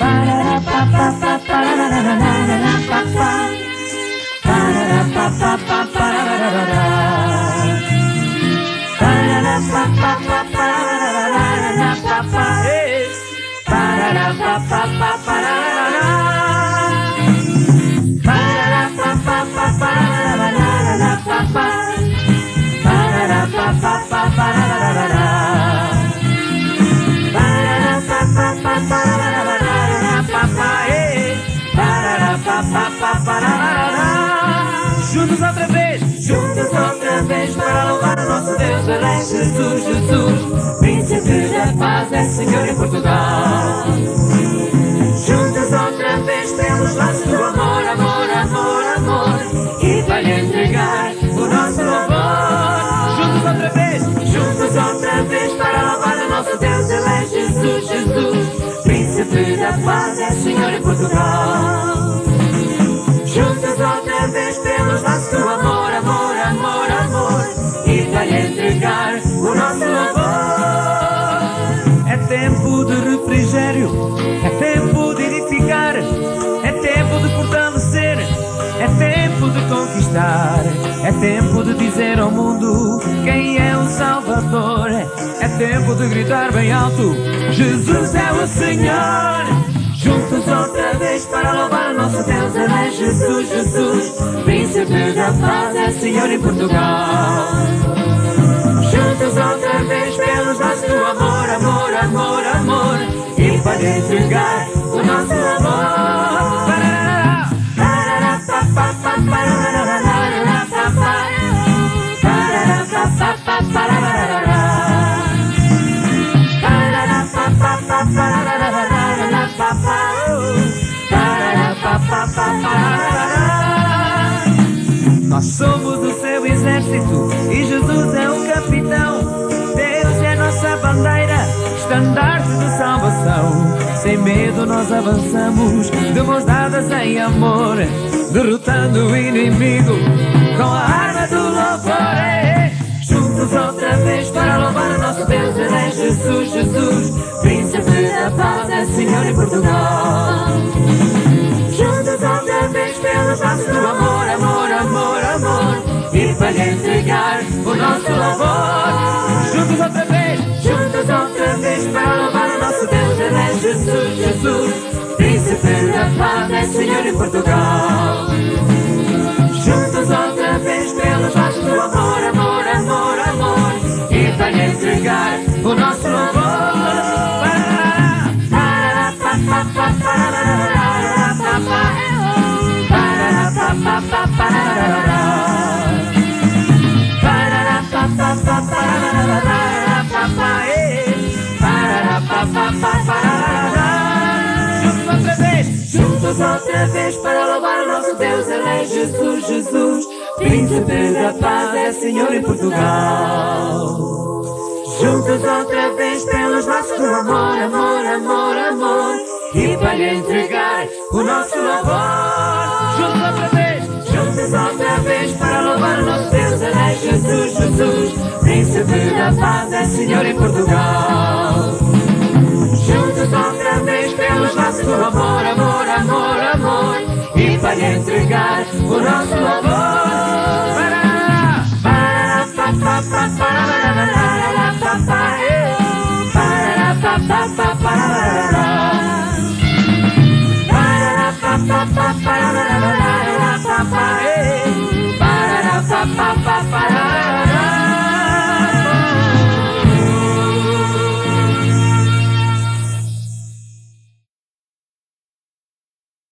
Juntos outra vez para louvar o nosso Deus. Ele é Jesus, Jesus, Príncipe da paz, é Senhor em Portugal. Juntos outra vez pelos laços do amor, amor, amor, amor, e vai entregar o nosso louvor. Juntos outra vez para louvar o nosso Deus. Ele é Jesus, Jesus, Príncipe da paz, é Senhor em Portugal. Juntos outra vez pelos laços do amor, amor, amor, amor, e vai entregar o nosso louvor. É tempo de refrigério, é tempo de edificar, é tempo de fortalecer, é tempo de conquistar, é tempo de dizer ao mundo quem é o Salvador. É tempo de gritar bem alto: Jesus é o Senhor. Juntos outra vez para louvar o nosso Deus. Ele é Jesus, Jesus, Príncipe da paz, é Senhor em Portugal. Juntos outra vez pelos laços do amor, amor, amor, amor, e para entregar o nosso amor. Nós somos o seu exército e Jesus é o capitão. Deus é nossa bandeira, estandarte de salvação. Sem medo nós avançamos, de mãos dadas em amor, derrotando o inimigo com a arma do louvor. Juntos outra vez para louvar o nosso Deus. Ele é Jesus, Jesus, Príncipe da paz, é Senhor em Portugal. Juntos outra vez pelos laços do amor, amor, amor, amor, e para entregar o nosso louvor. Juntos outra vez para louvar o nosso Deus. Ele é Jesus, Jesus, Príncipe da paz, é Senhor em Portugal. Juntos outra vez pelos laços do amor, amor, amor, amor, e para entregar o nosso louvor. Juntos outra vez para louvar o nosso Deus. Ele é Jesus, Jesus, Príncipe da paz, é Senhor em Portugal. Juntos outra vez pelos laços do amor, amor, amor, amor, e para lhe entregar o nosso louvor. Juntos outra vez para louvar o nosso Deus. Ele é Jesus, Jesus, Príncipe da paz, é Senhor em Portugal. Juntos outra vez pelos laços do amor, amor, amor, amor, e para lhe entregar o nosso louvor.